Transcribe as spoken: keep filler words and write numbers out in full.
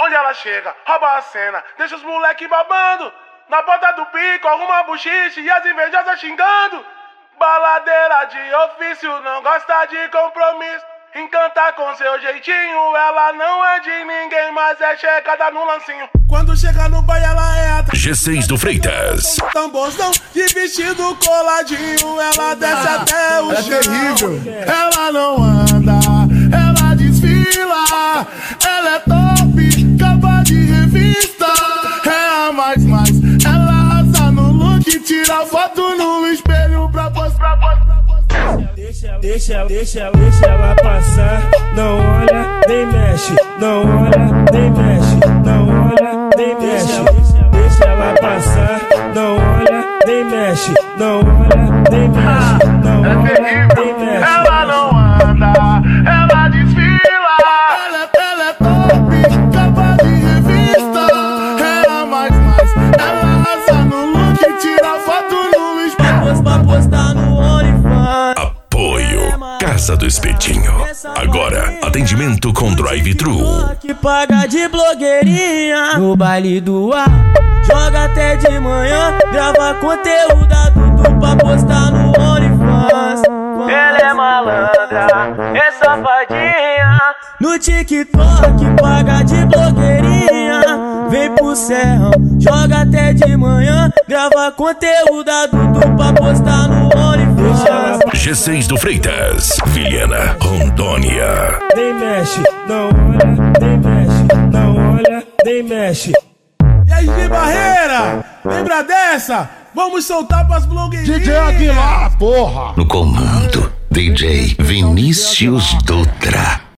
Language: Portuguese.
Onde ela chega, rouba a cena, deixa os moleque babando. Na ponta do pico, arruma buchiche e as invejosas xingando. Baladeira de ofício, não gosta de compromisso. Encanta com seu jeitinho, ela não é de ninguém, mas é chegada no lancinho. Quando chega no baile, ela é a G seis do Freitas. Tamborzão de vestido coladinho, ela desce ah, até o é chão. Terrível. Ela não anda, ela desfila. Ela é top, capa de revista. É a mais mais, ela arrasa no look, tira foto no espelho pra postar, pra postar. Deixa, deixa, deixa, deixa ela passar. Não olha, nem mexe. Não olha, nem mexe. Não olha, nem mexe. Deixa ela passar. Não olha, nem mexe. Não olha, nem mexe. Não olha, nem mexe. Ela não anda, ela desfila. Ela, ela é top, capa de revista. Ela mais mais, ela arrasa no look, tira foto no espelho pra postar no OnlyFans. Apoio Casa do Espetinho. Agora, atendimento com drive-thru. Que paga de blogueirinha no baile do ar. Joga até de manhã, grava conteúdo adulto pra postar no OnlyFans. Ela é malandra, é safadinha. No TikTok paga de blogueirinha. Vem pro céu, joga até de manhã, grava conteúdo adulto pra postar no OnlyFans. G seis do Freitas, Vilhena, Rondônia. Nem mexe, não olha, nem mexe, não olha, nem mexe. E aí, de Barreira, lembra dessa? Vamos soltar pras blogueirinhas. D J Aguilar, porra! No comando, D J Vinícius Dutra.